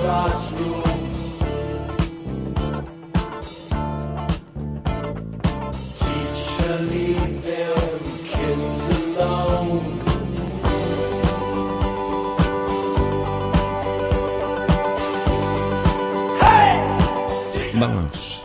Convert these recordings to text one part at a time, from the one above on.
Vámonos.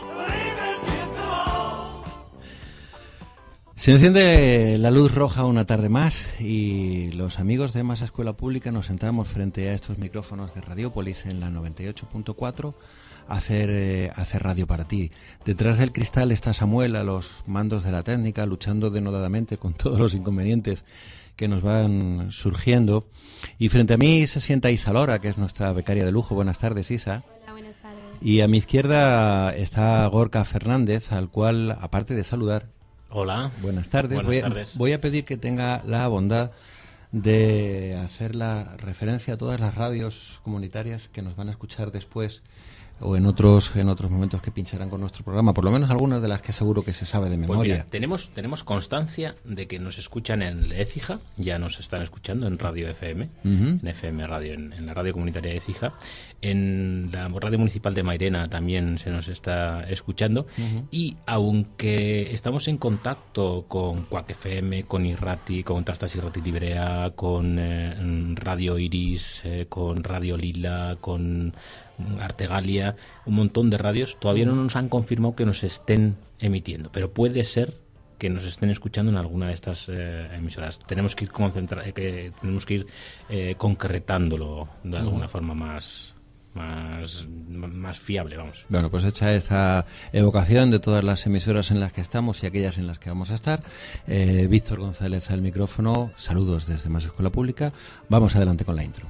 Se enciende la luz roja una tarde más y los amigos de Más Escuela Pública nos sentamos frente a estos micrófonos de Radiopolis en la 98.4 a hacer radio para ti. Detrás del cristal está Samuel a los mandos de la técnica, luchando denodadamente con todos los inconvenientes que nos van surgiendo. Y frente a mí se sienta Isa Lora, que es nuestra becaria de lujo. Buenas tardes, Isa. Hola, buenas tardes. Y a mi izquierda está Gorka Fernández, al cual, aparte de saludar, hola. Buenas tardes. Voy a pedir que tenga la bondad de hacer la referencia a todas las radios comunitarias que nos van a escuchar después o en otros momentos que pincharán con nuestro programa, por lo menos algunas de las que seguro que se sabe de memoria. Pues mira, tenemos constancia de que nos escuchan en Écija, ya nos están escuchando en Radio FM, en FM Radio, en la radio comunitaria de Écija, en la radio municipal de Mairena también se nos está escuchando, y aunque estamos en contacto con Cuac FM, con Irrati, con Tastas Irrati Librea, con Radio Iris, con Radio Lila, con Artegalia, un montón de radios, todavía no nos han confirmado que nos estén emitiendo, pero puede ser que nos estén escuchando en alguna de estas emisoras. Tenemos que ir concretándolo de alguna forma más fiable, vamos. Bueno, pues hecha esta evocación de todas las emisoras en las que estamos y aquellas en las que vamos a estar, Víctor González al micrófono. Saludos desde Más Escuela Pública. Vamos adelante con la intro.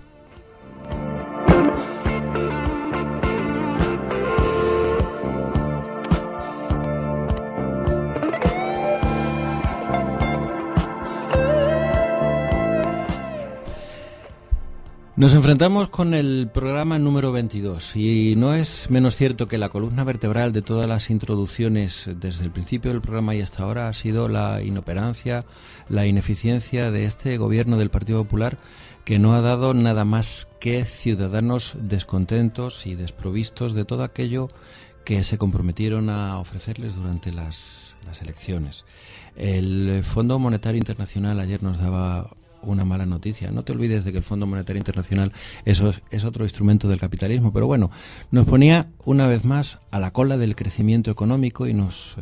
Nos enfrentamos con el programa número 22 y no es menos cierto que la columna vertebral de todas las introducciones desde el principio del programa y hasta ahora ha sido la inoperancia, la ineficiencia de este gobierno del Partido Popular, que no ha dado nada más que ciudadanos descontentos y desprovistos de todo aquello que se comprometieron a ofrecerles durante las elecciones. El Fondo Monetario Internacional ayer nos daba una mala noticia. No te olvides de que el Fondo Monetario Internacional es otro instrumento del capitalismo, pero bueno, nos ponía una vez más a la cola del crecimiento económico y nos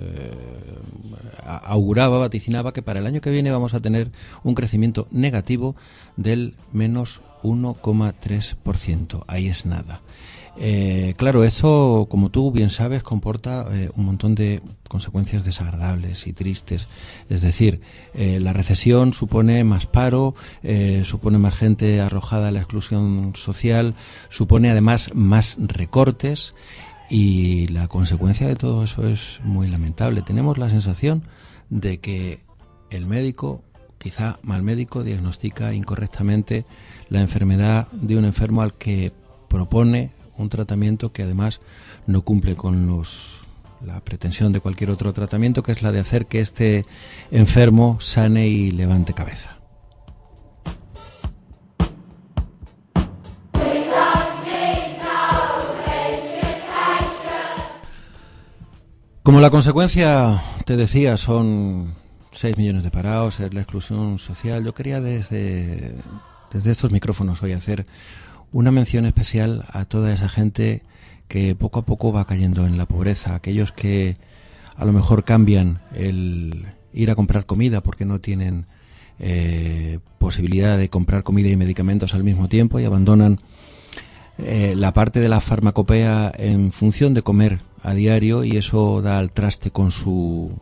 vaticinaba que para el año que viene vamos a tener un crecimiento negativo del menos 1,3%. Ahí es nada. Claro, eso, como tú bien sabes, comporta un montón de consecuencias desagradables y tristes. Es decir, la recesión supone más paro, supone más gente arrojada a la exclusión social, supone además más recortes y la consecuencia de todo eso es muy lamentable. Tenemos la sensación de que el médico, quizá mal médico, diagnostica incorrectamente la enfermedad de un enfermo al que propone un tratamiento que además no cumple con la pretensión de cualquier otro tratamiento, que es la de hacer que este enfermo sane y levante cabeza. Como la consecuencia, te decía, son 6 millones de parados, es la exclusión social, yo quería desde estos micrófonos hoy hacer una mención especial a toda esa gente que poco a poco va cayendo en la pobreza, aquellos que a lo mejor cambian el ir a comprar comida porque no tienen posibilidad de comprar comida y medicamentos al mismo tiempo y abandonan la parte de la farmacopea en función de comer a diario, y eso da al traste con su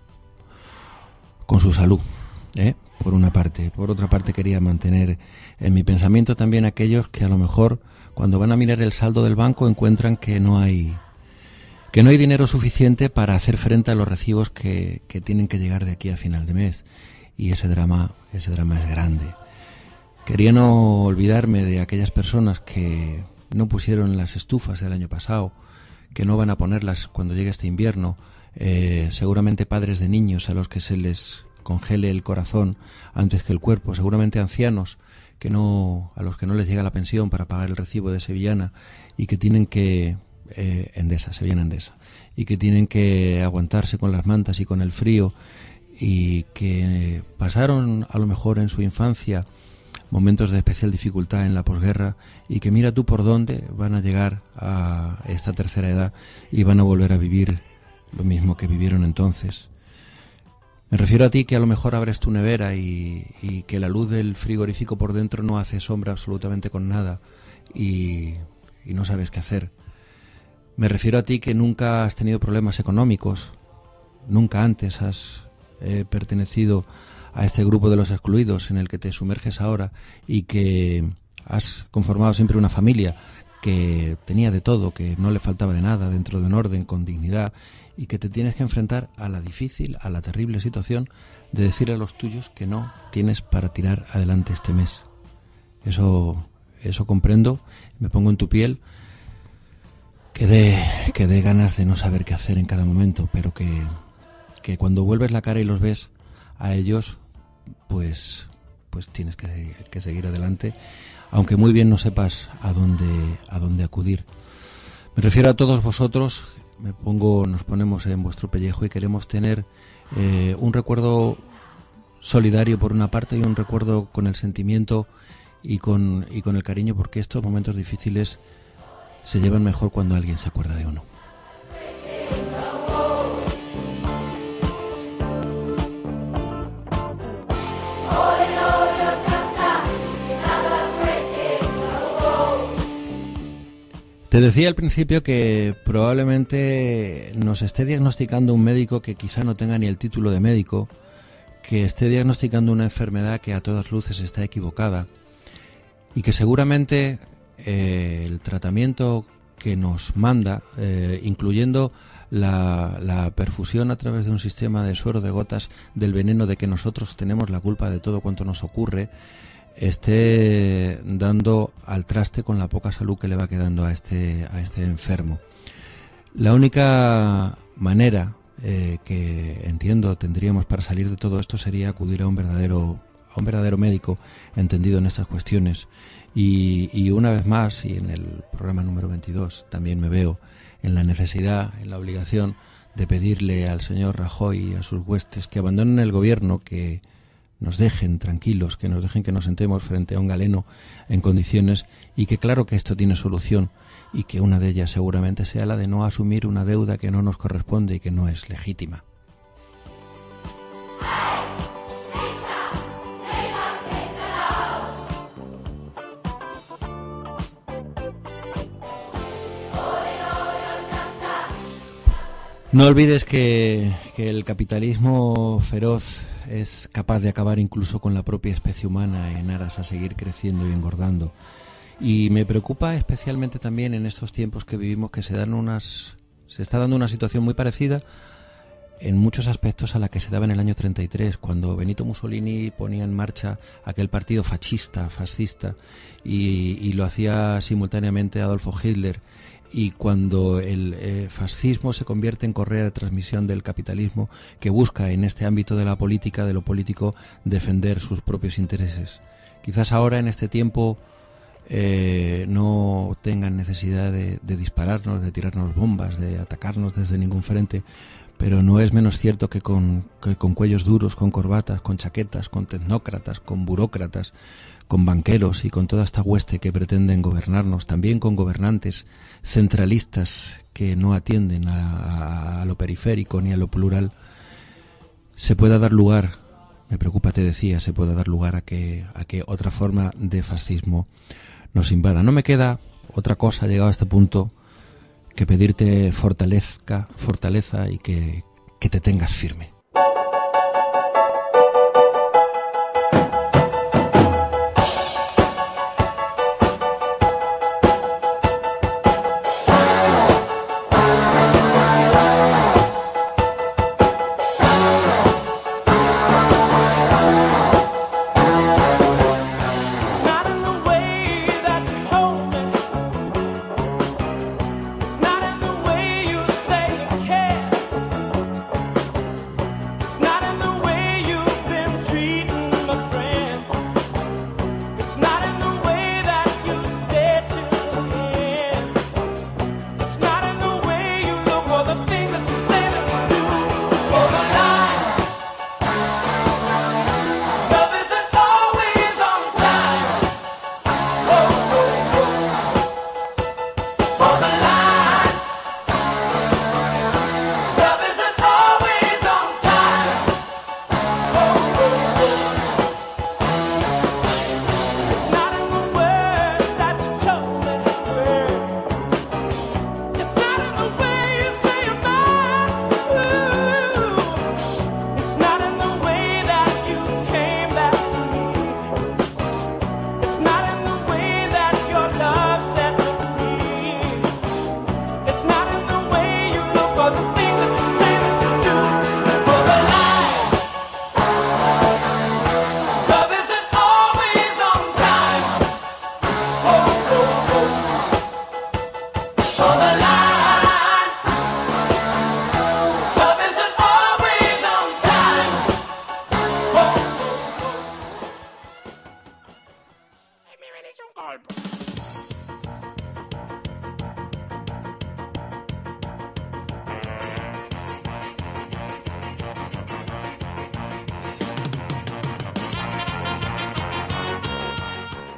salud, por una parte. Por otra parte, quería mantener en mi pensamiento también aquellos que a lo mejor cuando van a mirar el saldo del banco encuentran que no hay dinero suficiente para hacer frente a los recibos que tienen que llegar de aquí a final de mes, y ese drama es grande. Quería no olvidarme de aquellas personas que no pusieron las estufas del año pasado, que no van a ponerlas cuando llegue este invierno, seguramente padres de niños a los que se les congele el corazón antes que el cuerpo, seguramente ancianos a los que no les llega la pensión para pagar el recibo de Sevillana y que tienen que Sevillana Endesa, y que tienen que aguantarse con las mantas y con el frío, y que pasaron a lo mejor en su infancia momentos de especial dificultad en la posguerra, y que mira tú por dónde van a llegar a esta tercera edad y van a volver a vivir lo mismo que vivieron entonces. Me refiero a ti, que a lo mejor abres tu nevera y que la luz del frigorífico por dentro no hace sombra absolutamente con nada y no sabes qué hacer. Me refiero a ti, que nunca has tenido problemas económicos, nunca antes has pertenecido a este grupo de los excluidos en el que te sumerges ahora, y que has conformado siempre una familia que tenía de todo, que no le faltaba de nada, dentro de un orden, con dignidad, y que te tienes que enfrentar a la difícil, a la terrible situación de decir a los tuyos que no tienes para tirar adelante este mes. Eso comprendo, me pongo en tu piel, que dé ganas de no saber qué hacer en cada momento, pero que cuando vuelves la cara y los ves a ellos, pues tienes que seguir adelante, aunque muy bien no sepas a dónde acudir. Me refiero a todos vosotros, nos ponemos en vuestro pellejo y queremos tener un recuerdo solidario por una parte, y un recuerdo con el sentimiento y con el cariño, porque estos momentos difíciles se llevan mejor cuando alguien se acuerda de uno. Te decía al principio que probablemente nos esté diagnosticando un médico que quizá no tenga ni el título de médico, que esté diagnosticando una enfermedad que a todas luces está equivocada, y que seguramente el tratamiento que nos manda, incluyendo la perfusión a través de un sistema de suero de gotas del veneno de que nosotros tenemos la culpa de todo cuanto nos ocurre, esté dando al traste con la poca salud que le va quedando a este enfermo. La única manera que entiendo tendríamos para salir de todo esto sería acudir a un verdadero médico entendido en estas cuestiones. Y una vez más, y en el programa número 22, también me veo en la necesidad, en la obligación de pedirle al señor Rajoy y a sus huestes que abandonen el gobierno, que nos dejen tranquilos, que nos dejen que nos sentemos frente a un galeno en condiciones, y que claro que esto tiene solución, y que una de ellas seguramente sea la de no asumir una deuda que no nos corresponde y que no es legítima. No olvides que el capitalismo feroz es capaz de acabar incluso con la propia especie humana en aras a seguir creciendo y engordando. Y me preocupa especialmente también en estos tiempos que vivimos, que se está dando una situación muy parecida en muchos aspectos a la que se daba en el año 33, cuando Benito Mussolini ponía en marcha aquel partido fascista, y lo hacía simultáneamente Adolfo Hitler. Y cuando el fascismo se convierte en correa de transmisión del capitalismo, que busca en este ámbito de la política, de lo político, defender sus propios intereses. Quizás ahora, en este tiempo, no tengan necesidad de dispararnos, de tirarnos bombas, de atacarnos desde ningún frente, pero no es menos cierto que con cuellos duros, con corbatas, con chaquetas, con tecnócratas, con burócratas, con banqueros y con toda esta hueste que pretenden gobernarnos, también con gobernantes centralistas que no atienden a lo periférico ni a lo plural, se pueda dar lugar, me preocupa, te decía, se pueda dar lugar a que otra forma de fascismo nos invada. No me queda otra cosa, llegado a este punto, que pedirte fortaleza y que te tengas firme.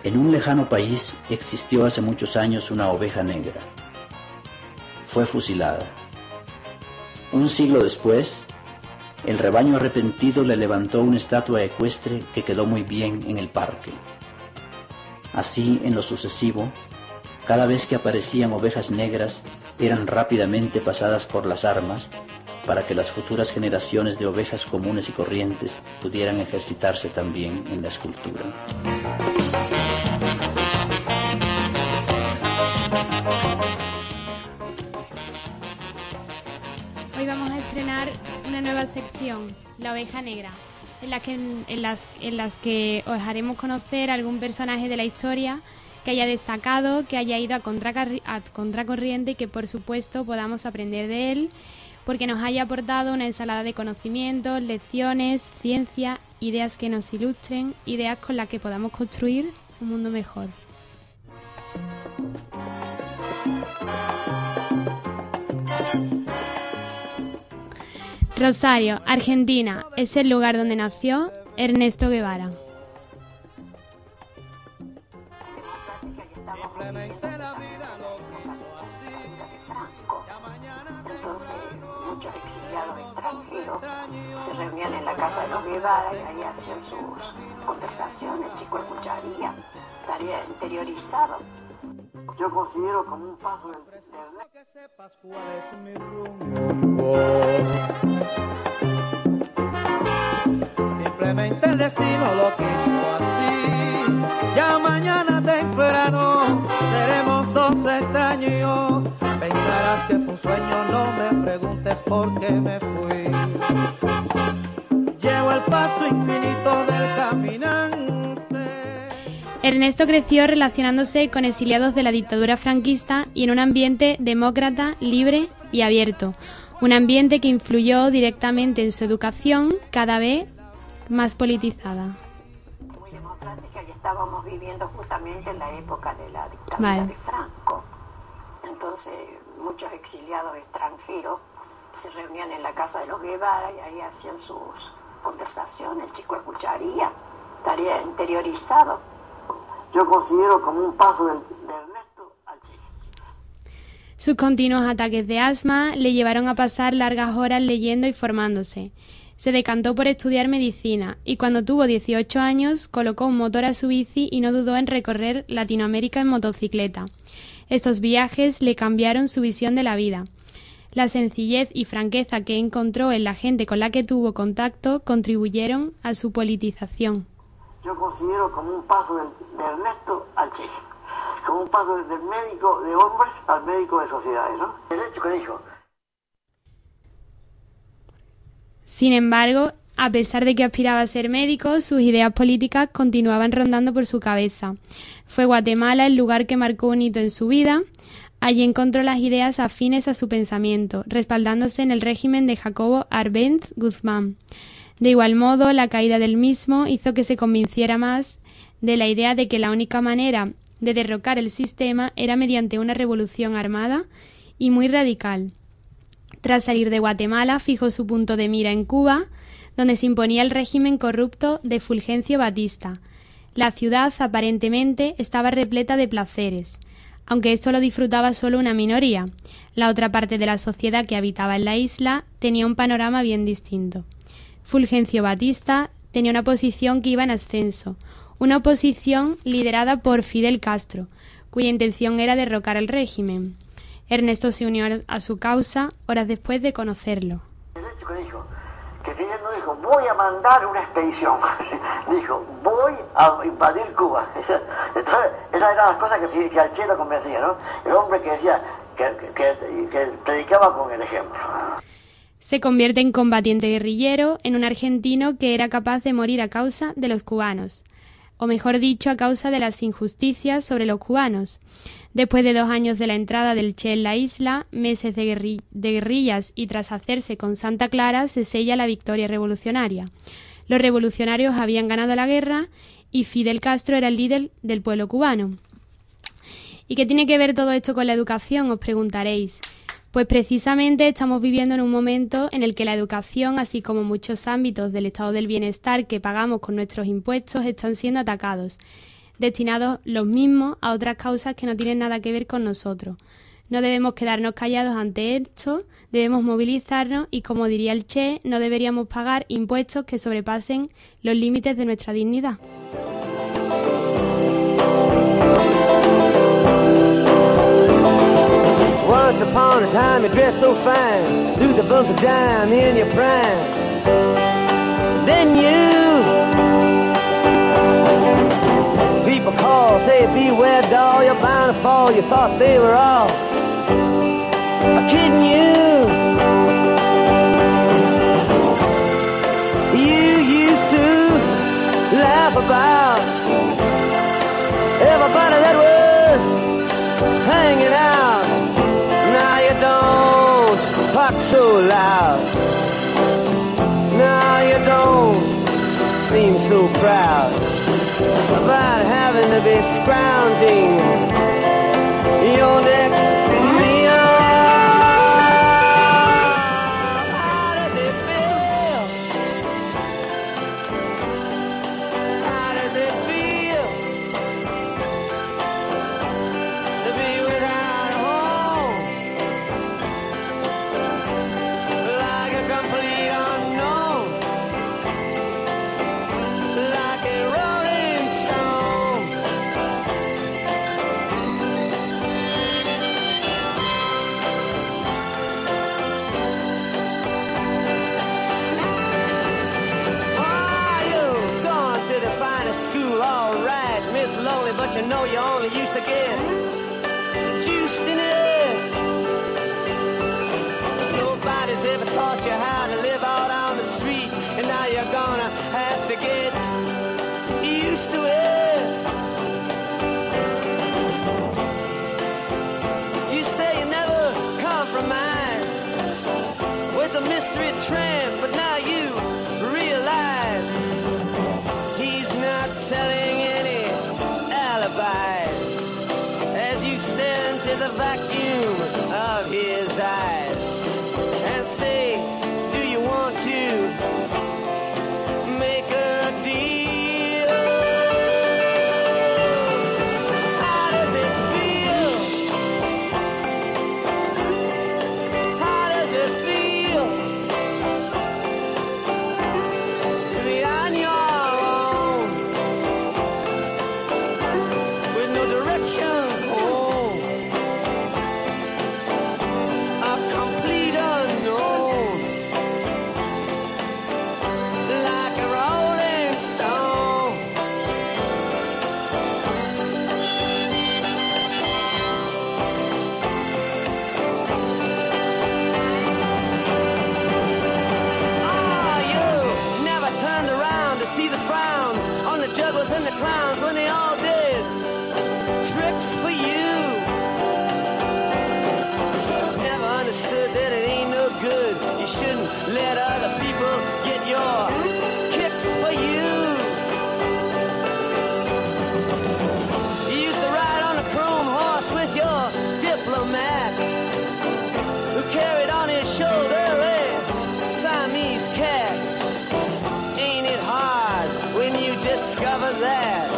En un lejano país existió hace muchos años una oveja negra. Fue fusilada. Un siglo después, el rebaño arrepentido le levantó una estatua ecuestre que quedó muy bien en el parque. Así, en lo sucesivo, cada vez que aparecían ovejas negras, eran rápidamente pasadas por las armas para que las futuras generaciones de ovejas comunes y corrientes pudieran ejercitarse también en la escultura. Hoy vamos a estrenar una nueva sección, La Oveja Negra, en las que os haremos conocer algún personaje de la historia que haya destacado, que haya ido a contracorriente y que por supuesto podamos aprender de él, porque nos haya aportado una ensalada de conocimientos, lecciones, ciencia, ideas que nos ilustren, ideas con las que podamos construir un mundo mejor. Rosario, Argentina, es el lugar donde nació Ernesto Guevara. Entonces, muchos exiliados extranjeros se reunían en la casa de los Guevara y ahí hacían sus conversaciones. El chico escucharía, estaría interiorizado. Yo considero como un paso del que sepas cuál es mi rumbo. Simplemente el destino lo quiso así. Ya mañana temprano seremos 12 extraños. Pensarás que fue un sueño, no me preguntes por qué me fui. Llevo el paso infinito del caminante. Ernesto creció relacionándose con exiliados de la dictadura franquista y en un ambiente demócrata, libre y abierto. Un ambiente que influyó directamente en su educación, cada vez más politizada. Muy democrática, y estábamos viviendo justamente en la época de la dictadura de Franco. Entonces, muchos exiliados extranjeros se reunían en la casa de los Guevara y ahí hacían sus conversaciones. El chico escucharía, estaría interiorizado. Yo considero como un paso de Ernesto al Che. Sus continuos ataques de asma le llevaron a pasar largas horas leyendo y formándose. Se decantó por estudiar medicina y cuando tuvo 18 años colocó un motor a su bici y no dudó en recorrer Latinoamérica en motocicleta. Estos viajes le cambiaron su visión de la vida. La sencillez y franqueza que encontró en la gente con la que tuvo contacto contribuyeron a su politización. Yo considero como un paso de Ernesto al Che, como un paso del médico de hombres al médico de sociedades, ¿no? El hecho que dijo. Sin embargo, a pesar de que aspiraba a ser médico, sus ideas políticas continuaban rondando por su cabeza. Fue Guatemala el lugar que marcó un hito en su vida. Allí encontró las ideas afines a su pensamiento, respaldándose en el régimen de Jacobo Arbenz Guzmán. De igual modo, la caída del mismo hizo que se convenciera más de la idea de que la única manera de derrocar el sistema era mediante una revolución armada y muy radical. Tras salir de Guatemala, fijó su punto de mira en Cuba, donde se imponía el régimen corrupto de Fulgencio Batista. La ciudad, aparentemente, estaba repleta de placeres, aunque esto lo disfrutaba solo una minoría. La otra parte de la sociedad que habitaba en la isla tenía un panorama bien distinto. Fulgencio Batista tenía una posición que iba en ascenso, una oposición liderada por Fidel Castro, cuya intención era derrocar el régimen. Ernesto se unió a su causa horas después de conocerlo. El hecho que dijo, que Fidel no dijo, voy a mandar una expedición, dijo, voy a invadir Cuba. Entonces, esas eran las cosas que al Che lo convencía, ¿no? El hombre que decía, que predicaba con el ejemplo. Se convierte en combatiente guerrillero, en un argentino que era capaz de morir a causa de los cubanos, o mejor dicho, a causa de las injusticias sobre los cubanos. Después de 2 años de la entrada del Che en la isla, meses de guerrillas y tras hacerse con Santa Clara, se sella la victoria revolucionaria. Los revolucionarios habían ganado la guerra y Fidel Castro era el líder del pueblo cubano. ¿Y qué tiene que ver todo esto con la educación?, os preguntaréis. Pues precisamente estamos viviendo en un momento en el que la educación, así como muchos ámbitos del estado del bienestar que pagamos con nuestros impuestos, están siendo atacados. destinados los mismos a otras causas que no tienen nada que ver con nosotros. No debemos quedarnos callados ante esto, debemos movilizarnos y, como diría el Che, no deberíamos pagar impuestos que sobrepasen los límites de nuestra dignidad. Once upon a time you dressed so fine, threw the bumps of dime in your prime. Then people call, say beware doll, you're bound to fall. You thought they were all kidding you. You used to laugh about everybody that was hanging out. Now you don't talk so loud. Now you don't seem so proud about having to be scrounging your next meal. How does it feel? How does it feel to be without a home? Like a complete unknown, like a rolling stone. Oh, you've gone to the finest school, all right, Miss Lonely, but you know you only used to get juiced in it. Nobody's ever taught you how to live out on the street, and now you're gonna have to get used to it. You say you never compromise with a mystery tramp, but now you realize he's not selling any alibis as you stare into the vacuum of his eyes and say, do you want to make a deal? How does it feel? How does it feel to be on your own with no direction home? A complete unknown, like a rolling stone. Oh, you never turned around to see the frowns on the jugglers and the clowns when they all did tricks for you. Never understood that it ain't no good. You shouldn't let other people get your kicks for you. You used to ride on a chrome horse with your diplomat, who carried on his shoulder a Siamese cat. Ain't it hard when you discover that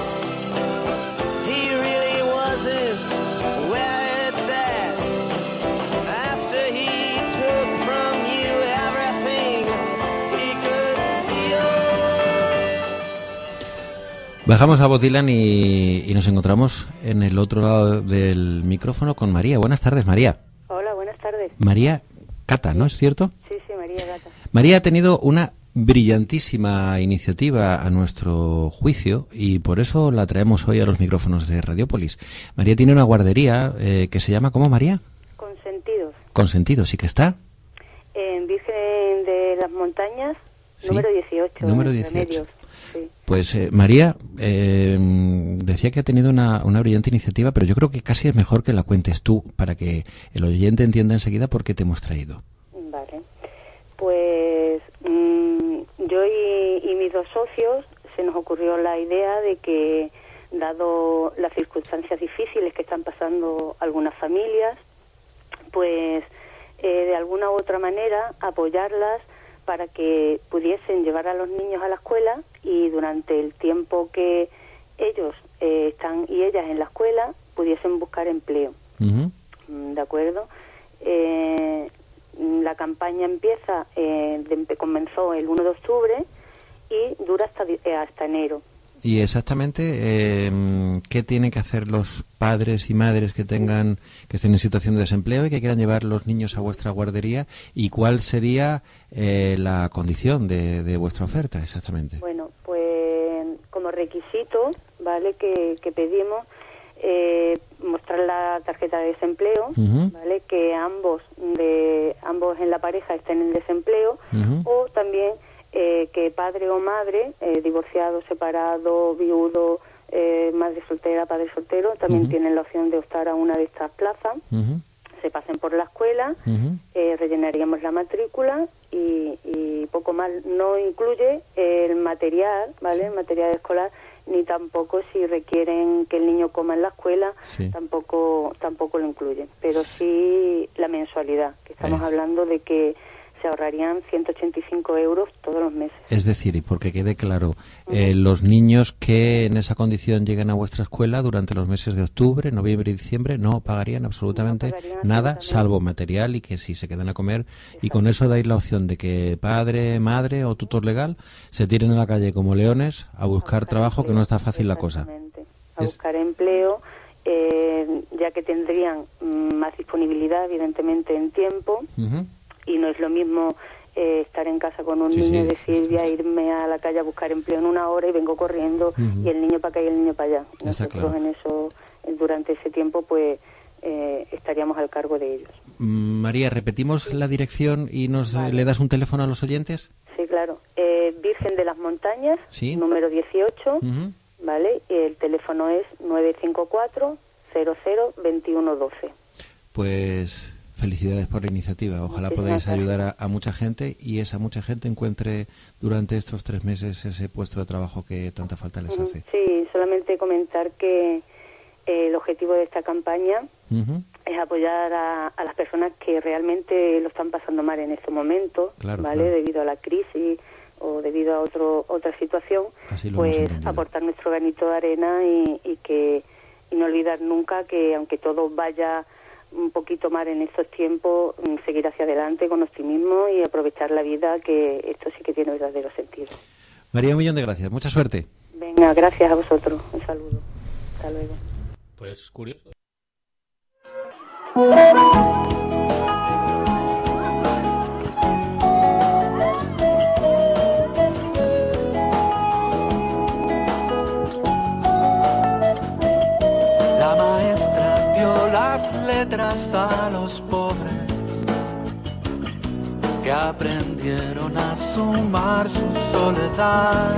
he really wasn't where it's at after he took from you everything he could steal? Bajamos a Bob Dylan y nos encontramos en el otro lado del micrófono con María. Buenas tardes, María. Hola, buenas tardes. María Cata, ¿no es cierto? Sí, María Gata. María ha tenido una brillantísima iniciativa a nuestro juicio y por eso la traemos hoy a los micrófonos de Radiopolis. María tiene una guardería que se llama, ¿cómo, María? Consentidos. Consentidos, ¿sí que está? En Virgen de las Montañas, Sí. número 18. Número en 18. Remedios. Sí. Pues María decía que ha tenido una brillante iniciativa, pero yo creo que casi es mejor que la cuentes tú para que el oyente entienda enseguida por qué te hemos traído. Vale. Pues yo y mis dos socios se nos ocurrió la idea de que, dado las circunstancias difíciles que están pasando algunas familias, pues de alguna u otra manera apoyarlas para que pudiesen llevar a los niños a la escuela y durante el tiempo que ellos están y ellas en la escuela pudiesen buscar empleo. ¿De acuerdo? La campaña comenzó el 1 de octubre y dura hasta enero. Y exactamente, ¿qué tienen que hacer los padres y madres que estén en situación de desempleo y que quieran llevar los niños a vuestra guardería? ¿Y cuál sería la condición de vuestra oferta exactamente? Bueno, pues como requisito, ¿vale? Que pedimos mostrar la tarjeta de desempleo, ¿vale? Que ambos en la pareja estén en desempleo, o también que padre o madre, divorciado, separado, viudo, madre soltera, padre soltero, también tienen la opción de optar a una de estas plazas. Se pasen por la escuela, rellenaríamos la matrícula y poco más. No incluye el material, ¿vale? El material escolar, ni tampoco si requieren que el niño coma en la escuela, tampoco lo incluyen. Pero sí la mensualidad, que estamos hablando de que se ahorrarían 185 euros todos los meses. Es decir, y porque quede claro, los niños que en esa condición lleguen a vuestra escuela durante los meses de octubre, noviembre y diciembre no pagarían absolutamente nada, salvo material, y que si se quedan a comer, y con eso dais la opción de que padre, madre o tutor legal se tiren a la calle como leones a buscar trabajo, que no está fácil la cosa. A buscar empleo, ya que tendrían más disponibilidad, evidentemente, en tiempo. Y no es lo mismo estar en casa con un niño y decir, voy a irme a la calle a buscar empleo en una hora y vengo corriendo, y el niño para acá y el niño para allá. Nosotros en eso, durante ese tiempo, pues estaríamos al cargo de ellos. María, ¿repetimos la dirección y le das un teléfono a los oyentes? Sí, claro. Virgen de las Montañas, número 18, ¿vale? Y el teléfono es 954 002112. Pues felicidades por la iniciativa. Ojalá podáis ayudar a mucha gente, y esa mucha gente encuentre durante estos 3 meses ese puesto de trabajo que tanta falta les hace. Sí, solamente comentar que el objetivo de esta campaña es apoyar a las personas que realmente lo están pasando mal en este momento, ¿vale? Debido a la crisis o debido a otra situación, pues aportar nuestro granito de arena y no olvidar nunca que aunque todo vaya un poquito más en estos tiempos, seguir hacia adelante con optimismo y aprovechar la vida, que esto sí que tiene verdadero sentido. María, un millón de gracias. Mucha suerte. Venga, gracias a vosotros. Un saludo. Hasta luego. Pues curioso. La maestra dio las letras a los pobres que aprendieron a sumar su soledad,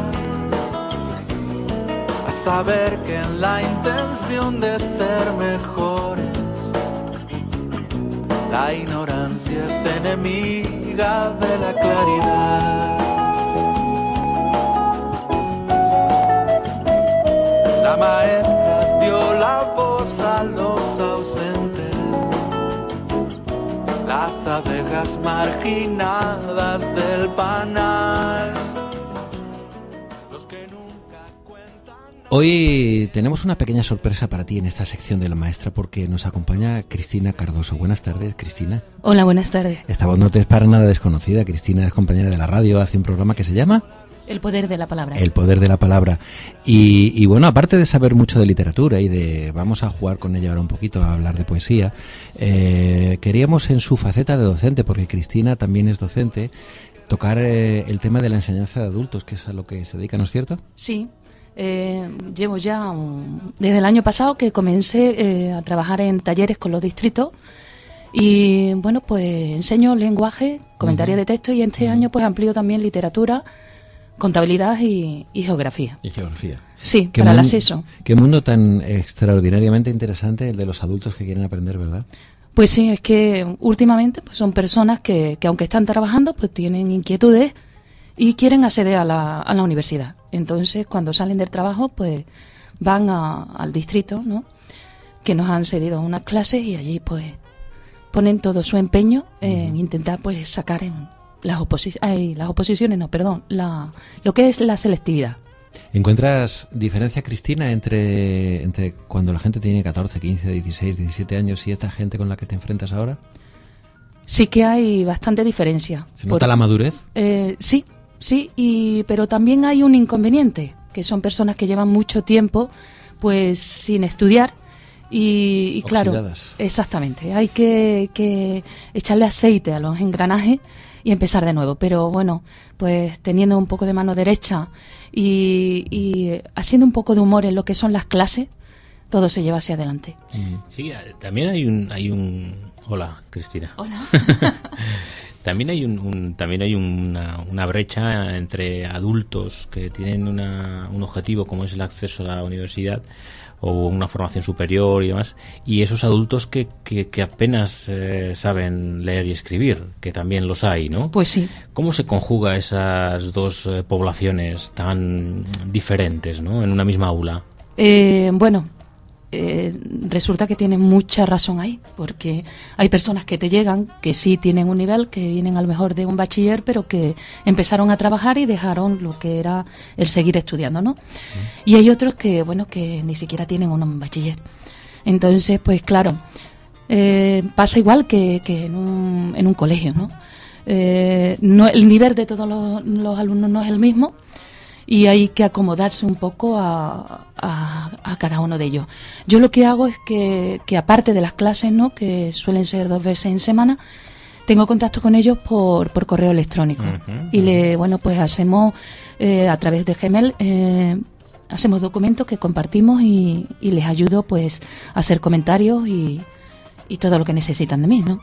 a saber que en la intención de ser mejores la ignorancia es enemiga de la claridad. La maestra dio la voz a los ausentes, las abejas marginadas del panal. Hoy tenemos una pequeña sorpresa para ti en esta sección de la maestra, porque nos acompaña Cristina Cardoso. Buenas tardes, Cristina. Hola, buenas tardes. Esta voz no te es para nada desconocida. Cristina es compañera de la radio, hace un programa que se llama El Poder de la Palabra. El Poder de la Palabra. Y bueno, aparte de saber mucho de literatura y vamos a jugar con ella ahora un poquito, a hablar de poesía, queríamos en su faceta de docente, porque Cristina también es docente, tocar el tema de la enseñanza de adultos, que es a lo que se dedica, ¿no es cierto? Sí. Llevo ya desde el año pasado que comencé a trabajar en talleres con los distritos y bueno, pues enseño lenguaje, comentario de texto, y este año pues amplío también literatura, contabilidad y geografía. Y geografía. Sí, para el acceso. Qué mundo tan extraordinariamente interesante el de los adultos que quieren aprender, ¿verdad? Pues sí, es que últimamente pues son personas que aunque están trabajando pues tienen inquietudes y quieren acceder a la universidad. Entonces, cuando salen del trabajo, pues van al distrito, ¿no?, que nos han cedido unas clases, y allí pues ponen todo su empeño en intentar pues sacar en lo que es la selectividad. ¿Encuentras diferencia, Cristina, entre cuando la gente tiene 14, 15, 16, 17 años y esta gente con la que te enfrentas ahora? Sí que hay bastante diferencia. ¿Se nota la madurez? Sí, pero también hay un inconveniente, que son personas que llevan mucho tiempo pues sin estudiar y claro, exactamente, hay que echarle aceite a los engranajes y empezar de nuevo, pero bueno, pues teniendo un poco de mano derecha y haciendo un poco de humor en lo que son las clases, todo se lleva hacia adelante. Sí, también hay un... Hola, Cristina. Hola. También hay una brecha entre adultos que tienen un objetivo como es el acceso a la universidad o una formación superior y demás, y esos adultos que apenas saben leer y escribir, que también los hay, ¿no? Pues sí. ¿Cómo se conjuga esas dos poblaciones tan diferentes, ¿no?, en una misma aula? Resulta que tienen mucha razón ahí, porque hay personas que te llegan que sí tienen un nivel, que vienen a lo mejor de un bachiller, pero que empezaron a trabajar y dejaron lo que era el seguir estudiando, ¿no? Y hay otros que, bueno, que ni siquiera tienen un bachiller. Entonces, pues claro, pasa igual que en un colegio, ¿no? El nivel de todos los alumnos no es el mismo, y hay que acomodarse un poco a cada uno de ellos. Yo lo que hago es que aparte de las clases, ¿no?, que suelen ser 2 veces en semana, tengo contacto con ellos por correo electrónico. Y pues hacemos a través de Gmail, hacemos documentos que compartimos y les ayudo pues a hacer comentarios y todo lo que necesitan de mí, ¿no?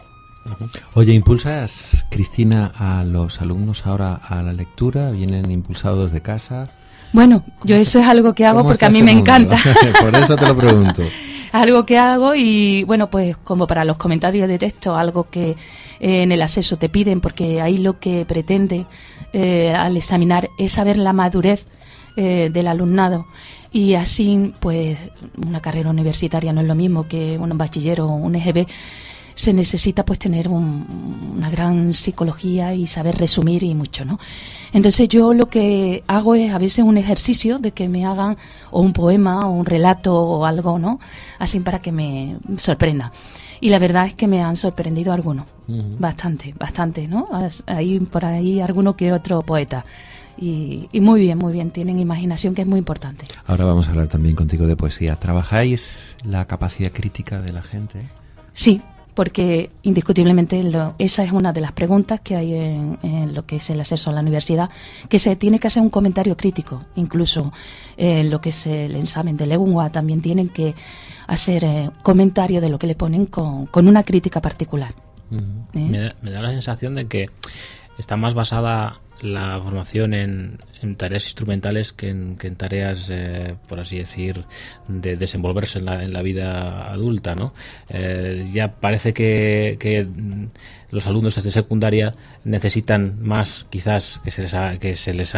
Oye, ¿impulsas, Cristina, a los alumnos ahora a la lectura? ¿Vienen impulsados de casa? Bueno, yo eso es algo que hago porque a mí me encanta. Por eso te lo pregunto. Algo que hago y, bueno, pues como para los comentarios de texto, algo que en el acceso te piden, porque ahí lo que pretende al examinar es saber la madurez del alumnado. Y así, pues, una carrera universitaria no es lo mismo que un bachiller o un EGB. Se necesita pues tener una gran psicología y saber resumir y mucho, ¿no? Entonces yo lo que hago es a veces un ejercicio de que me hagan o un poema o un relato o algo, ¿no? Así para que me sorprenda. Y la verdad es que me han sorprendido algunos, bastante, ¿no? Hay por ahí alguno que otro poeta. Y muy bien, tienen imaginación, que es muy importante. Ahora vamos a hablar también contigo de poesía. ¿Trabajáis la capacidad crítica de la gente? Sí. Porque indiscutiblemente esa es una de las preguntas que hay en lo que es el acceso a la universidad, que se tiene que hacer un comentario crítico. Incluso lo que es el examen de lengua también tienen que hacer comentario de lo que le ponen con una crítica particular. Me da la sensación de que está más basada la formación en tareas instrumentales que en tareas, por así decir, de desenvolverse en la vida adulta, ¿no? Ya parece que los alumnos de secundaria necesitan más, quizás, que se les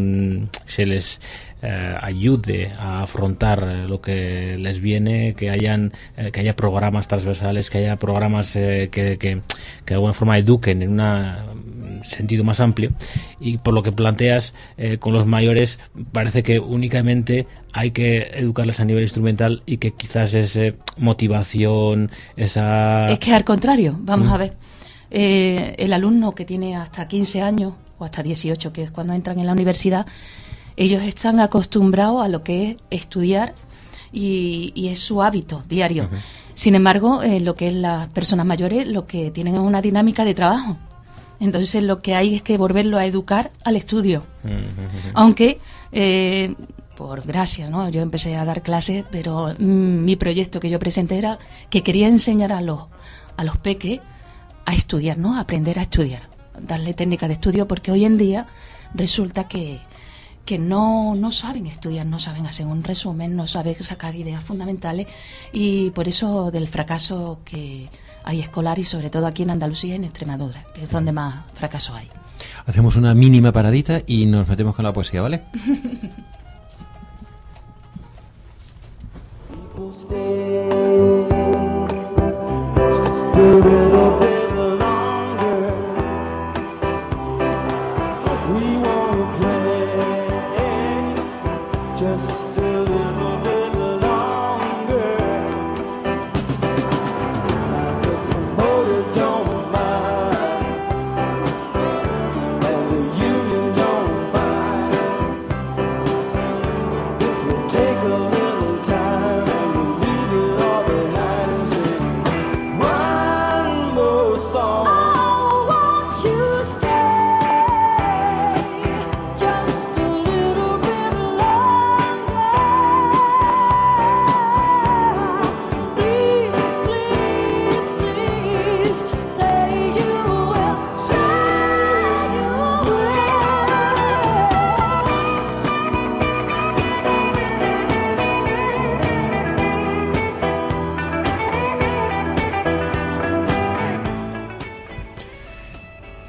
ayude a afrontar lo que les viene, que haya programas transversales, que haya programas que de alguna forma eduquen en un sentido más amplio. Y por lo que planteas, con los mayores parece que únicamente hay que educarles a nivel instrumental y que quizás esa motivación, esa... Es que al contrario, vamos a ver, el alumno que tiene hasta 15 años o hasta 18, que es cuando entran en la universidad, ellos están acostumbrados a lo que es estudiar y es su hábito diario. Sin embargo, lo que es las personas mayores, lo que tienen es una dinámica de trabajo. Entonces lo que hay es que volverlo a educar al estudio. Aunque, por gracia, ¿no? Yo empecé a dar clases, pero mi proyecto que yo presenté era que quería enseñar a los peques a estudiar, ¿no? A aprender a estudiar, darle técnica de estudio, porque hoy en día resulta que no saben estudiar, no saben hacer un resumen, no saben sacar ideas fundamentales, y por eso del fracaso que hay escolar, y sobre todo aquí en Andalucía y en Extremadura, que es donde más fracaso hay. Hacemos una mínima paradita y nos metemos con la poesía, ¿vale?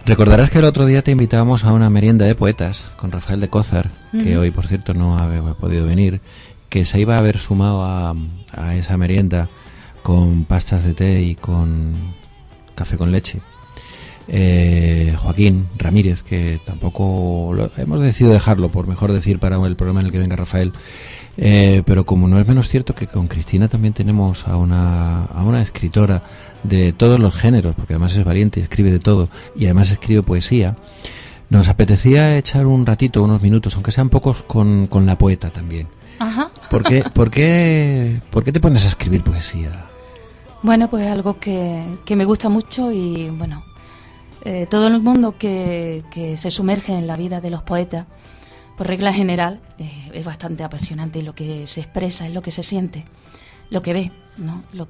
Recordarás que el otro día te invitábamos a una merienda de poetas con Rafael de Cózar, que hoy, por cierto, no ha podido venir, que se iba a haber sumado a esa merienda con pastas de té y con café con leche. Joaquín Ramírez, que tampoco hemos decidido dejarlo, por mejor decir, para el programa en el que venga Rafael, pero como no es menos cierto que con Cristina también tenemos a una escritora de todos los géneros, porque además es valiente y escribe de todo, y además escribe poesía, nos apetecía echar un ratito, unos minutos, aunque sean pocos, con la poeta también. Ajá. ¿Por qué te pones a escribir poesía? Bueno, pues algo que me gusta mucho y bueno, todo el mundo que se sumerge en la vida de los poetas, por regla general, es bastante apasionante, y lo que se expresa es lo que se siente, lo que ve, ¿no? Lo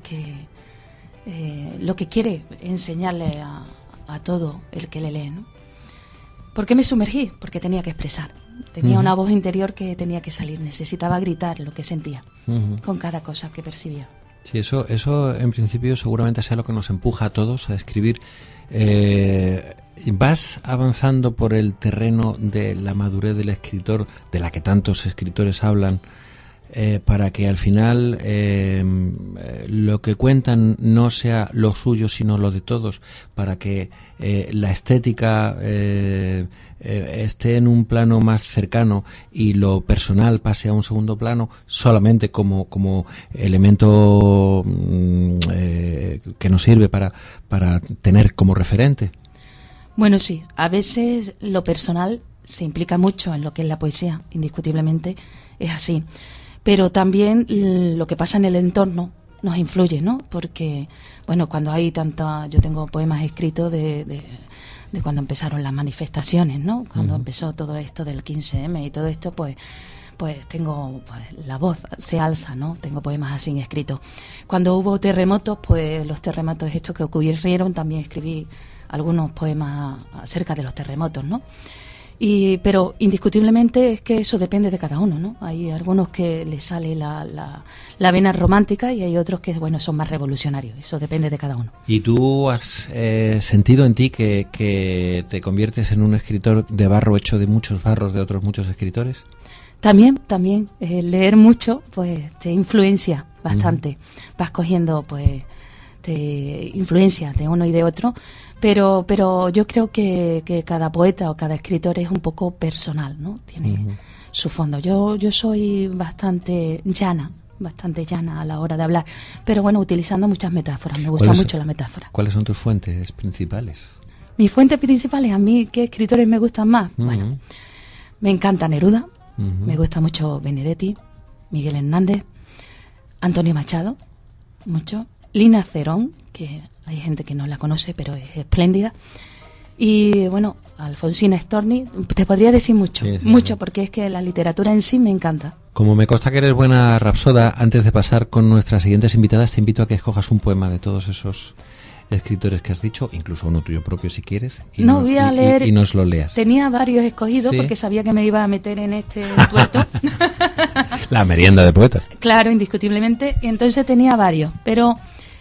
que quiere enseñarle a todo el que le lee, ¿no? ¿Por qué me sumergí? Porque tenía que expresar. Tenía una voz interior que tenía que salir, necesitaba gritar lo que sentía con cada cosa que percibía. Sí, eso en principio seguramente sea lo que nos empuja a todos a escribir. Vas avanzando por el terreno de la madurez del escritor, de la que tantos escritores hablan, para que al final lo que cuentan no sea lo suyo sino lo de todos, para que la estética esté en un plano más cercano y lo personal pase a un segundo plano, solamente como elemento que nos sirve para tener como referente. Bueno, sí, a veces lo personal se implica mucho en lo que es la poesía, indiscutiblemente es así. Pero también lo que pasa en el entorno nos influye, ¿no? Porque, bueno, cuando hay tanta... Yo tengo poemas escritos de cuando empezaron las manifestaciones, ¿no? Cuando empezó todo esto del 15M y todo esto, pues tengo la voz se alza, ¿no? Tengo poemas así escritos. Cuando hubo terremotos, pues los terremotos estos que ocurrieron, también escribí algunos poemas acerca de los terremotos, ¿no? Pero indiscutiblemente es que eso depende de cada uno, ¿no? Hay algunos que les sale la vena romántica y hay otros que, bueno, son más revolucionarios. Eso depende de cada uno. ¿Y tú has sentido en ti que te conviertes en un escritor de barro hecho de muchos barros de otros muchos escritores? También, leer mucho, pues te influencia bastante. Vas cogiendo, pues, te influencia de uno y de otro. Pero yo creo que cada poeta o cada escritor es un poco personal, ¿no? Tiene su fondo. Yo soy bastante llana a la hora de hablar, pero bueno, utilizando muchas metáforas. Me gusta mucho la metáfora. ¿Cuáles son tus fuentes principales? Mis fuentes principales, a mí, ¿qué escritores me gustan más? Bueno, me encanta Neruda, me gusta mucho Benedetti, Miguel Hernández, Antonio Machado, mucho, Lina Cerón, que hay gente que no la conoce, pero es espléndida. Y bueno, Alfonsina Storni, te podría decir mucho, porque es que la literatura en sí me encanta. Como me consta que eres buena rapsoda, antes de pasar con nuestras siguientes invitadas, te invito a que escojas un poema de todos esos escritores que has dicho, incluso uno tuyo propio si quieres, y voy a leer, y nos lo leas. Tenía varios escogidos porque sabía que me iba a meter en este tuerto. La merienda de poetas. Claro, indiscutiblemente, y entonces tenía varios, pero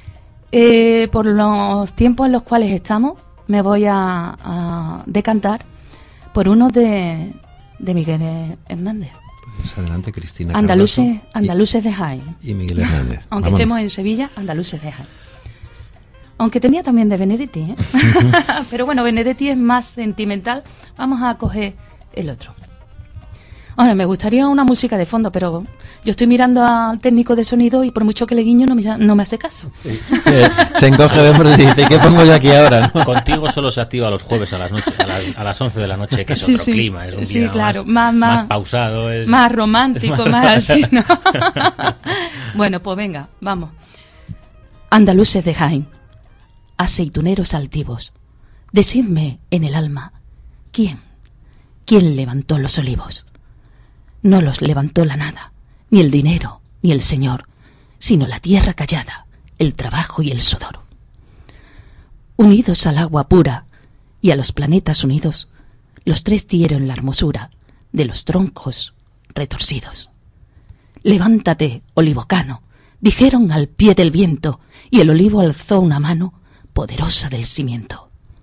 por los tiempos en los cuales estamos, me voy a decantar por uno de Miguel Hernández. Pues adelante, Cristina. Andaluces de Jaén. Y Miguel Hernández. Aunque estemos en Sevilla, Andaluces de Jaén. Aunque tenía también de Benedetti, ¿eh? Pero bueno, Benedetti es más sentimental. Vamos a coger el otro. Ahora, me gustaría una música de fondo, pero yo estoy mirando al técnico de sonido y por mucho que le guiño no me hace caso. Sí. Se encoge de hombros y dice, ¿qué pongo yo aquí ahora? ¿No? Contigo solo se activa los jueves a las 11 de la noche, que es otro clima, es un día claro, más pausado. Más romántico, más así, ¿no? Bueno, pues venga, vamos. Andaluces de Jaén, aceituneros altivos, decidme en el alma, ¿quién levantó los olivos? No los levantó la nada, ni el dinero, ni el señor, sino la tierra callada, el trabajo y el sudor. Unidos al agua pura y a los planetas unidos, los tres dieron la hermosura de los troncos retorcidos. Levántate, olivocano, dijeron al pie del viento, y el olivo alzó una mano poderosa del cimiento.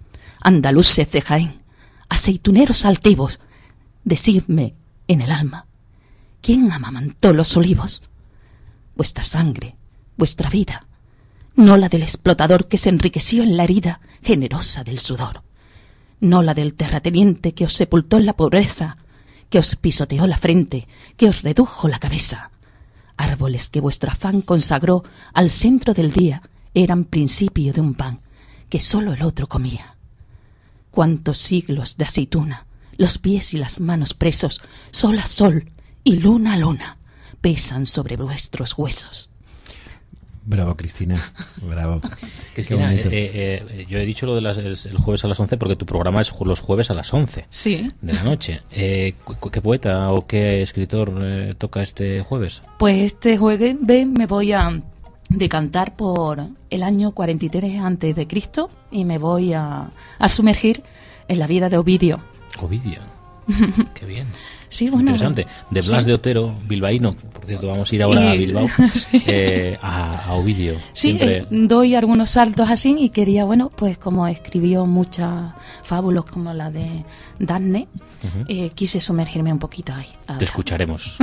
andaluces de Jaén, aceituneros altivos, decidme en el alma, ¿quién amamantó los olivos? Vuestra sangre, vuestra vida, no la del explotador que se enriqueció en la herida generosa del sudor, no la del terrateniente que os sepultó en la pobreza, que os pisoteó la frente, que os redujo la cabeza. Árboles que vuestro afán consagró al centro del día eran principio de un pan que sólo el otro comía. Cuántos siglos de aceituna, los pies y las manos presos, sol a sol y luna a luna, pesan sobre vuestros huesos. Bravo, Cristina, bravo. Cristina, yo he dicho lo de el jueves a las 11 porque tu programa es los jueves a las 11 de la noche. ¿Qué poeta o qué escritor toca este jueves? Pues este jueves me voy a decantar por el año 43 antes de Cristo y me voy a sumergir en la vida de Ovidio. Ovidio, qué bien. Sí, bueno, interesante. De Blas de Otero, bilbaíno, por cierto, vamos a ir ahora a Bilbao, a Ovidio. Sí, siempre... doy algunos saltos así y quería, bueno, pues como escribió muchas fábulas como la de Dafne, quise sumergirme un poquito ahí. Te escucharemos.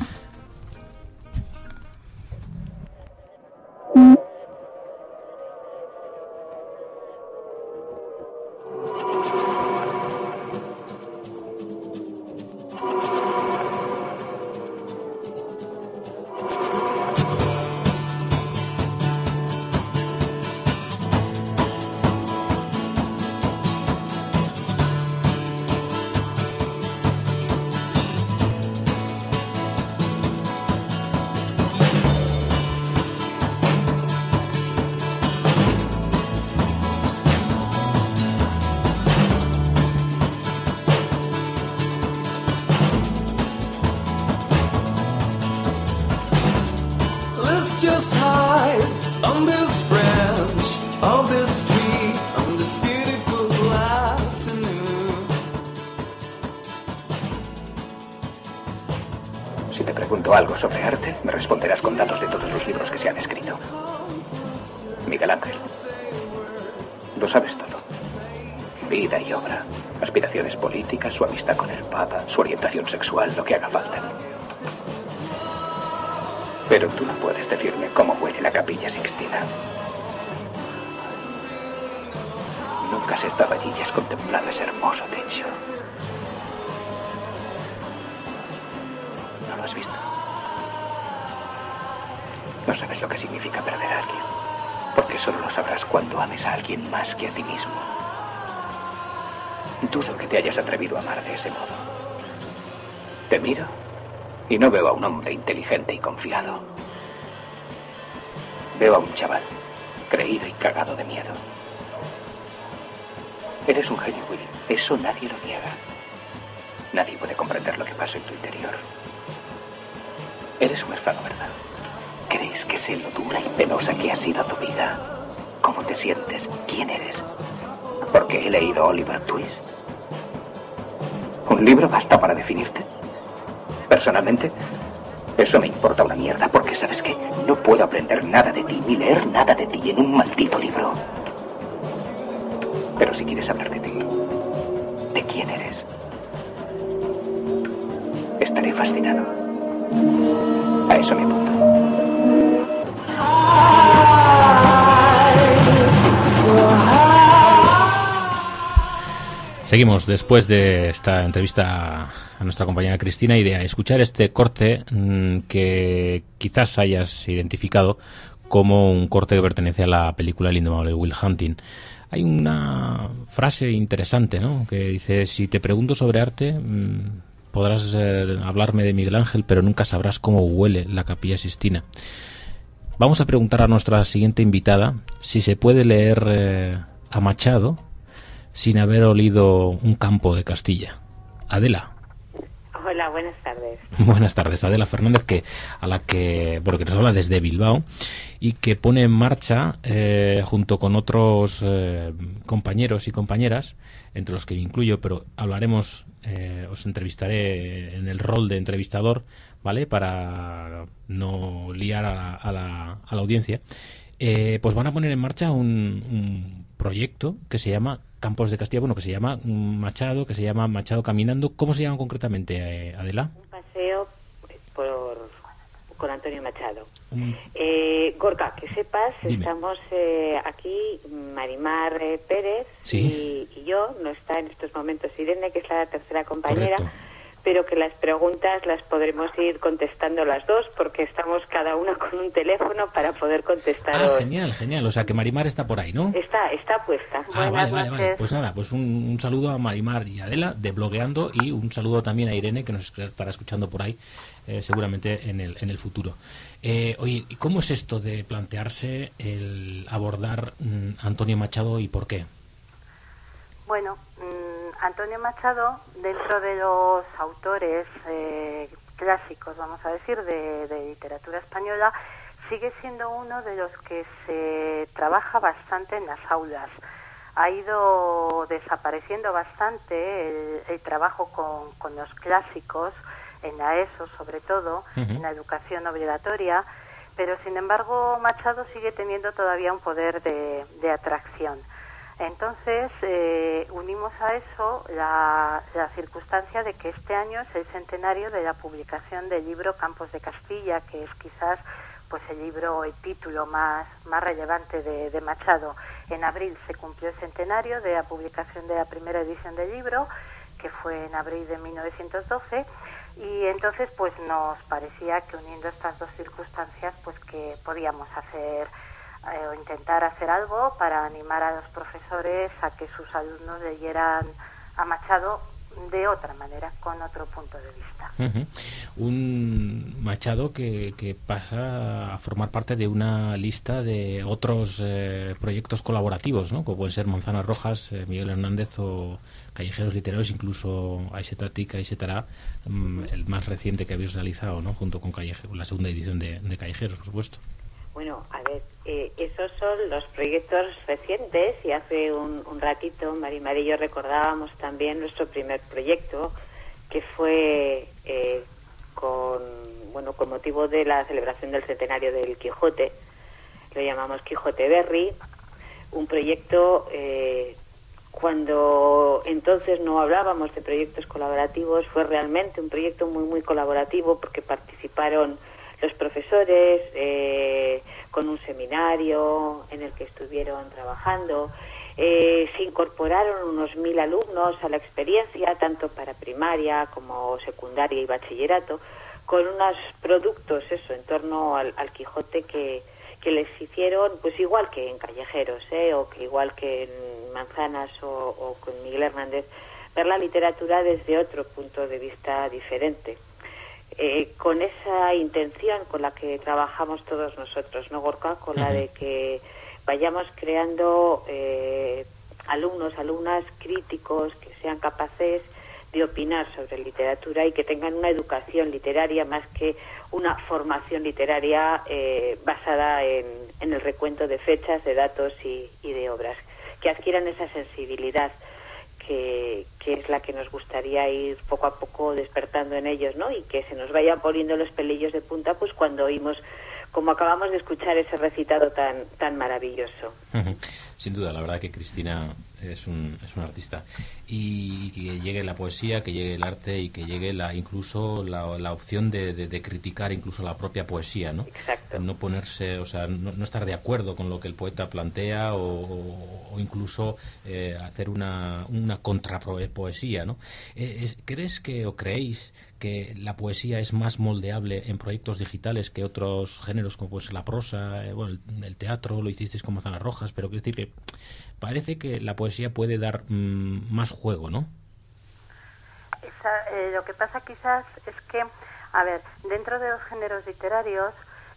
Si te pregunto algo sobre arte, me responderás con datos de todos los libros que se han escrito. Miguel Ángel. Lo sabes todo. Vida y obra, aspiraciones políticas, su amistad con el Papa, su orientación sexual, lo que haga falta. Pero tú no puedes decirme cómo huele la Capilla Sixtina. Nunca has estado allí y has contemplado ese hermoso techo. ¿No lo has visto? No sabes lo que significa perder a alguien, porque solo lo sabrás cuando ames a alguien más que a ti mismo. Dudo que te hayas atrevido a amar de ese modo. Te miro y no veo a un hombre inteligente y confiado. Veo a un chaval creído y cagado de miedo. Eres un genio, Will. Eso nadie lo niega. Nadie puede comprender lo que pasa en tu interior. Eres huérfano, ¿verdad? ¿Crees que sé lo dura y penosa que ha sido tu vida? ¿Cómo te sientes? ¿Quién eres? Porque he leído Oliver Twist. ¿Un libro basta para definirte? Personalmente, eso me importa una mierda, porque ¿sabes qué? No puedo aprender nada de ti, ni leer nada de ti en un maldito libro. Pero si quieres hablar de ti, de quién eres, estaré fascinado. A eso me apunto. Seguimos después de esta entrevista a nuestra compañera Cristina y de escuchar este corte que quizás hayas identificado como un corte que pertenece a la película El indomable Will Hunting. Hay una frase interesante, ¿no?, que dice: si te pregunto sobre arte, podrás hablarme de Miguel Ángel, pero nunca sabrás cómo huele la Capilla Sixtina. Vamos a preguntar a nuestra siguiente invitada si se puede leer a Machado sin haber olido un campo de Castilla. Adela. Hola, buenas tardes. Buenas tardes, Adela Fernández, que nos habla desde Bilbao y que pone en marcha, junto con otros compañeros y compañeras, entre los que me incluyo, pero hablaremos, os entrevistaré en el rol de entrevistador, ¿vale?, para no liar a la audiencia. Pues van a poner en marcha un proyecto que se llama Campos de Castilla, bueno, que se llama Machado, que se llama Machado Caminando. ¿Cómo se llama concretamente, Adela? Un paseo con Antonio Machado. Gorka, que sepas, Dime. estamos aquí, Marimar Pérez Sí. y yo, no está en estos momentos Irene, que es la tercera compañera, Correcto. pero que las preguntas las podremos ir contestando las dos, porque estamos cada una con un teléfono para poder contestaros. Genial, genial. O sea, que Marimar está por ahí, ¿no? Está puesta. Vale. Pues nada, pues un saludo a Marimar y Adela de Blogueando, y un saludo también a Irene, que nos estará escuchando por ahí seguramente en el futuro. Oye, ¿y cómo es esto de plantearse el abordar Antonio Machado y por qué? Bueno, Antonio Machado, dentro de los autores clásicos, vamos a decir, de literatura española, sigue siendo uno de los que se trabaja bastante en las aulas. Ha ido desapareciendo bastante el trabajo con los clásicos, en la ESO sobre todo, en la educación obligatoria, pero sin embargo Machado sigue teniendo todavía un poder de atracción. Entonces, unimos a eso la circunstancia de que este año es el centenario de la publicación del libro Campos de Castilla, que es quizás pues el título más relevante de Machado. En abril se cumplió el centenario de la publicación de la primera edición del libro, que fue en abril de 1912, y entonces pues nos parecía que uniendo estas dos circunstancias pues que podíamos hacer o intentar hacer algo para animar a los profesores a que sus alumnos leyeran a Machado de otra manera, con otro punto de vista. Un Machado que pasa a formar parte de una lista de otros proyectos colaborativos, ¿no? Como pueden ser Manzanas Rojas, Miguel Hernández, o Callejeros Literarios, incluso Aisetatik, Aisetara, el más reciente que habéis realizado, ¿no? Junto con la segunda edición de Callejeros, por supuesto. Bueno, a ver, esos son los proyectos recientes, y hace un ratito Marimar y yo recordábamos también nuestro primer proyecto, que fue con motivo de la celebración del centenario del Quijote. Lo llamamos Quijote Berri, un proyecto cuando entonces no hablábamos de proyectos colaborativos, fue realmente un proyecto muy muy colaborativo, porque participaron los profesores con un seminario en el que estuvieron trabajando. Se incorporaron unos 1000 alumnos a la experiencia, tanto para primaria como secundaria y bachillerato, con unos productos en torno al Quijote que les hicieron, pues igual que en Callejeros, o que igual que en Manzanas o con Miguel Hernández, ver la literatura desde otro punto de vista diferente. Con esa intención con la que trabajamos todos nosotros, ¿no, Gorka? Con la de que vayamos creando alumnos, alumnas críticos que sean capaces de opinar sobre literatura y que tengan una educación literaria más que una formación literaria basada en el recuento de fechas, de datos y de obras, que adquieran esa sensibilidad que es la que nos gustaría ir poco a poco despertando en ellos, ¿no? Y que se nos vayan poniendo los pelillos de punta pues cuando oímos, como acabamos de escuchar, ese recitado tan maravilloso. Sin duda, la verdad que Cristina es un artista, y que llegue la poesía, que llegue el arte y que llegue incluso la opción de criticar incluso la propia poesía, ¿no? Exacto. No ponerse, o sea, no estar de acuerdo con lo que el poeta plantea o incluso hacer una contrapoesía, ¿no? ¿Crees o creéis que la poesía es más moldeable en proyectos digitales que otros géneros, como puede ser la prosa, el teatro, lo hicisteis con Manzanas Rojas, pero quiero decir que parece que la poesía puede dar más juego, ¿no? Lo que pasa quizás es que, a ver, dentro de los géneros literarios,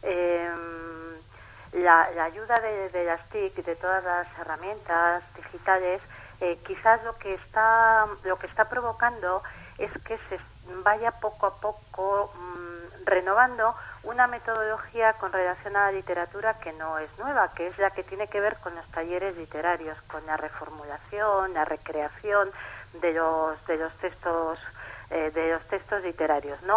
la ayuda de las TIC, de todas las herramientas digitales, quizás lo que está provocando es que se vaya poco a poco renovando una metodología con relación a la literatura que no es nueva, que es la que tiene que ver con los talleres literarios, con la reformulación, la recreación de los textos literarios, ¿no?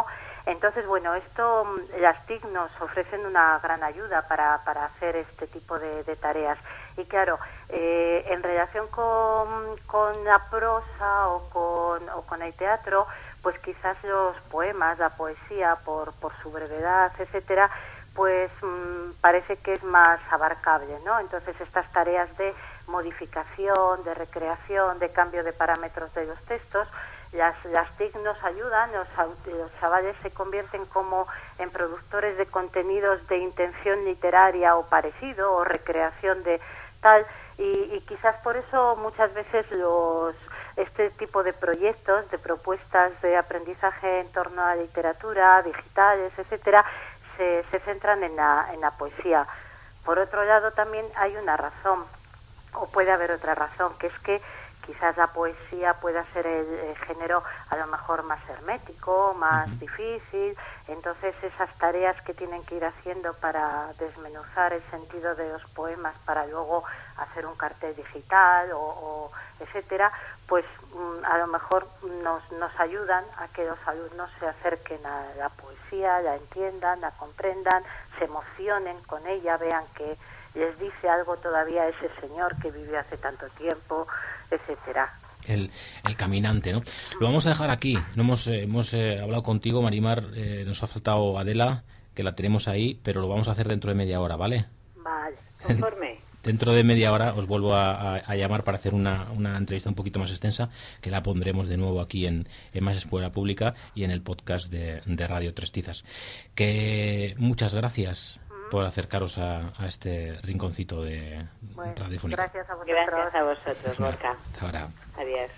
Entonces, bueno, las TIC nos ofrecen una gran ayuda para hacer este tipo de tareas. Y claro, en relación con la prosa o con el teatro, pues quizás los poemas, la poesía, por su brevedad, etcétera, pues parece que es más abarcable, ¿no? Entonces estas tareas de modificación, de recreación, de cambio de parámetros de los textos, las TIC nos ayudan, los chavales se convierten como en productores de contenidos de intención literaria o parecido, o recreación de tal, y quizás por eso muchas veces este tipo de proyectos, de propuestas de aprendizaje en torno a la literatura, digitales, etcétera, se centran en la poesía. Por otro lado, también hay una razón, o puede haber otra razón, que es que quizás la poesía pueda ser el género a lo mejor más hermético, más difícil. Entonces esas tareas que tienen que ir haciendo para desmenuzar el sentido de los poemas para luego hacer un cartel digital o etcétera, pues a lo mejor nos ayudan a que los alumnos se acerquen a la poesía, la entiendan, la comprendan, se emocionen con ella, vean que les dice algo todavía ese señor que vivió hace tanto tiempo, etcétera. El caminante, ¿no? Lo vamos a dejar aquí. No hemos hablado contigo, Marimar, nos ha faltado Adela, que la tenemos ahí, pero lo vamos a hacer dentro de media hora, ¿vale? Vale, conforme. Dentro de media hora os vuelvo a llamar para hacer una entrevista un poquito más extensa, que la pondremos de nuevo aquí en Más Escuela Pública y en el podcast de Radio Tres Tizas. Que muchas gracias por acercaros a este rinconcito de radiofónica. Gracias a vosotros. Gracias a vosotros, Gorka. Hasta ahora. Adiós.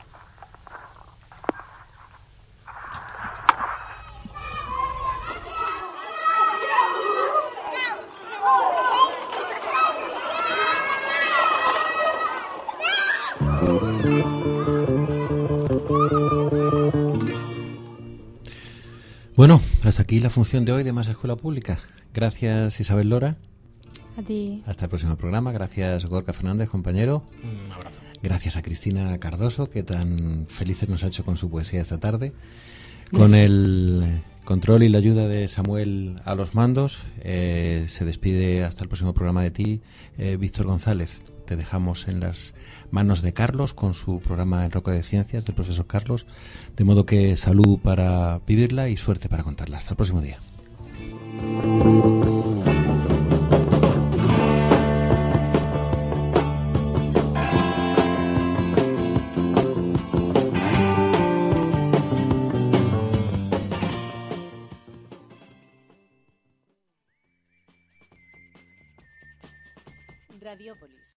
Bueno, hasta aquí la función de hoy de Más Escuela Pública. Gracias, Isabel Lora. A ti. Hasta el próximo programa. Gracias, Gorka Fernández, compañero. Un abrazo. Gracias a Cristina Cardoso, que tan felices nos ha hecho con su poesía esta tarde. Con el control y la ayuda de Samuel a los mandos, se despide hasta el próximo programa de ti, Víctor González. Te dejamos en las manos de Carlos con su programa En Roca de Ciencias del profesor Carlos. De modo que salud para vivirla y suerte para contarla. Hasta el próximo día. Radiópolis.